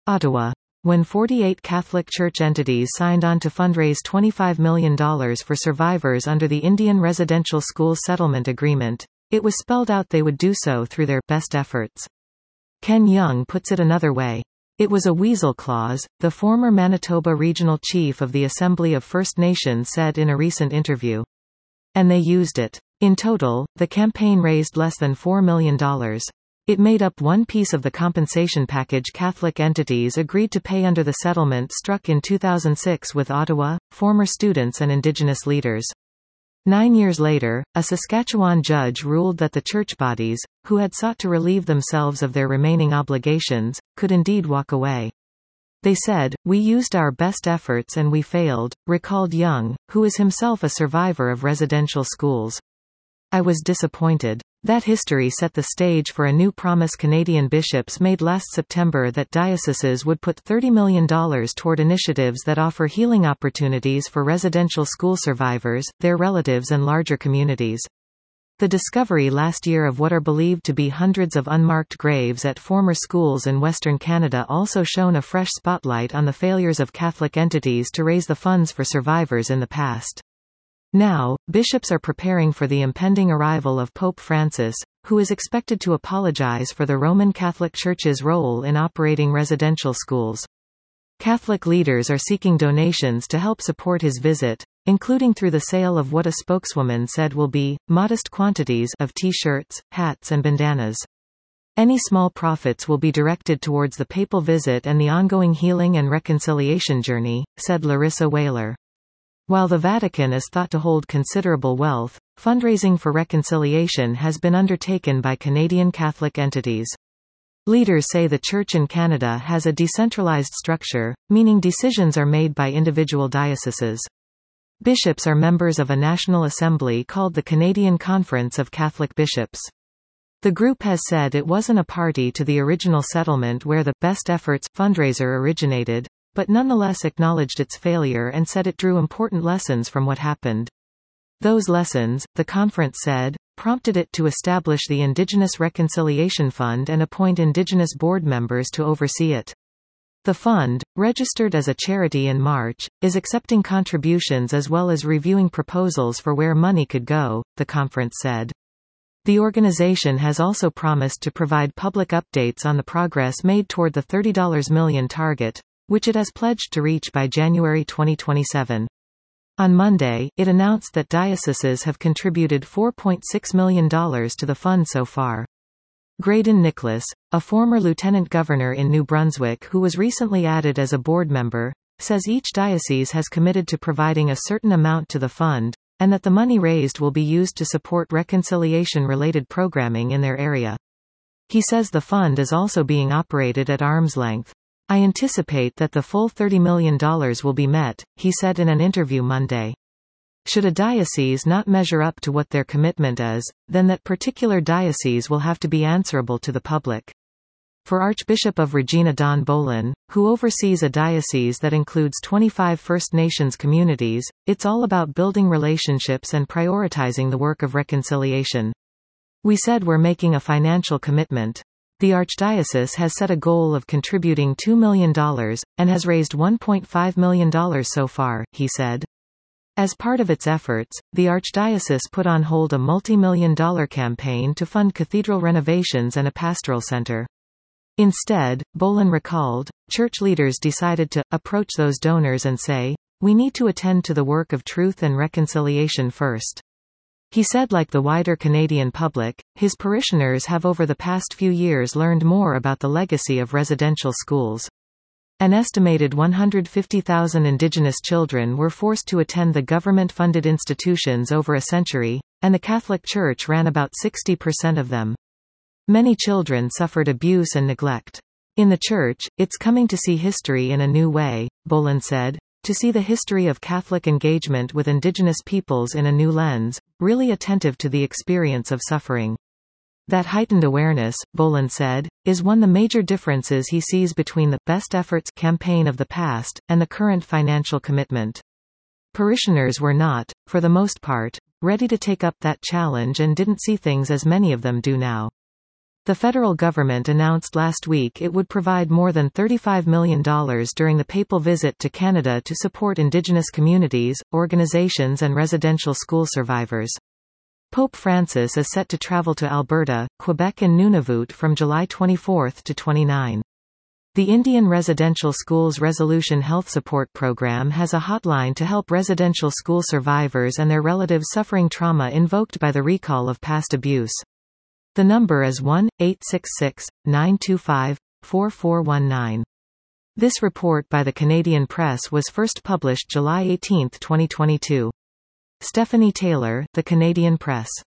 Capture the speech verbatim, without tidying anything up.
Ottawa. When forty-eight Catholic Church entities signed on to fundraise twenty-five million dollars for survivors under the Indian Residential School Settlement Agreement, it was spelled out they would do so through their best efforts. Ken Young puts it another way. It was a weasel clause, the former Manitoba Regional Chief of the Assembly of First Nations said in a recent interview. And they used it. In total, the campaign raised less than four million dollars. It made up one piece of the compensation package Catholic entities agreed to pay under the settlement struck in two thousand six with Ottawa, former students and Indigenous leaders. Nine years later, a Saskatchewan judge ruled that the church bodies, who had sought to relieve themselves of their remaining obligations, could indeed walk away. They said, "We used our best efforts and we failed," recalled Young, who is himself a survivor of residential schools. "I was disappointed. That history set the stage for a new promise Canadian bishops made last September that dioceses would put thirty million dollars toward initiatives that offer healing opportunities for residential school survivors, their relatives and larger communities." The discovery last year of what are believed to be hundreds of unmarked graves at former schools in Western Canada also shone a fresh spotlight on the failures of Catholic entities to raise the funds for survivors in the past. Now, bishops are preparing for the impending arrival of Pope Francis, who is expected to apologize for the Roman Catholic Church's role in operating residential schools. Catholic leaders are seeking donations to help support his visit, including through the sale of what a spokeswoman said will be modest quantities of T-shirts, hats and bandanas. Any small profits will be directed towards the papal visit and the ongoing healing and reconciliation journey, said Larissa Whaler. While the Vatican is thought to hold considerable wealth, fundraising for reconciliation has been undertaken by Canadian Catholic entities. Leaders say the Church in Canada has a decentralized structure, meaning decisions are made by individual dioceses. Bishops are members of a national assembly called the Canadian Conference of Catholic Bishops. The group has said it wasn't a party to the original settlement where the Best Efforts fundraiser originated, but nonetheless acknowledged its failure and said it drew important lessons from what happened. Those lessons, the conference said, prompted it to establish the Indigenous Reconciliation Fund and appoint Indigenous board members to oversee it. The fund, registered as a charity in March, is accepting contributions as well as reviewing proposals for where money could go, the conference said. The organization has also promised to provide public updates on the progress made toward the thirty million dollars target, which it has pledged to reach by January twenty twenty-seven. On Monday, it announced that dioceses have contributed four point six million dollars to the fund so far. Graydon Nicholas, a former lieutenant governor in New Brunswick who was recently added as a board member, says each diocese has committed to providing a certain amount to the fund, and that the money raised will be used to support reconciliation-related programming in their area. He says the fund is also being operated at arm's length. "I anticipate that the full thirty million dollars will be met," he said in an interview Monday. Should a diocese not measure up to what their commitment is, then that particular diocese will have to be answerable to the public. For Archbishop of Regina Don Bolin, who oversees a diocese that includes twenty-five First Nations communities, it's all about building relationships and prioritizing the work of reconciliation. "We said we're making a financial commitment. The Archdiocese has set a goal of contributing two million dollars, and has raised one point five million dollars so far," he said. As part of its efforts, the Archdiocese put on hold a multi-million dollar campaign to fund cathedral renovations and a pastoral center. Instead, Bolin recalled, church leaders decided to approach those donors and say, "We need to attend to the work of truth and reconciliation first." He said like the wider Canadian public, his parishioners have over the past few years learned more about the legacy of residential schools. An estimated one hundred fifty thousand Indigenous children were forced to attend the government-funded institutions over a century, and the Catholic Church ran about sixty percent of them. Many children suffered abuse and neglect. In the Church, it's coming to see history in a new way, Bolin said. To see the history of Catholic engagement with Indigenous peoples in a new lens, really attentive to the experience of suffering. That heightened awareness, Bolin said, is one of the major differences he sees between the Best Efforts campaign of the past, and the current financial commitment. Parishioners were not, for the most part, ready to take up that challenge and didn't see things as many of them do now. The federal government announced last week it would provide more than thirty-five million dollars during the papal visit to Canada to support Indigenous communities, organizations and residential school survivors. Pope Francis is set to travel to Alberta, Quebec and Nunavut from July twenty-fourth to twenty-ninth. The Indian Residential Schools Resolution Health Support Program has a hotline to help residential school survivors and their relatives suffering trauma invoked by the recall of past abuse. The number is one eight six six, nine two five, four four one nine. This report by the Canadian Press was first published July eighteenth twenty twenty-two. Stephanie Taylor, The Canadian Press.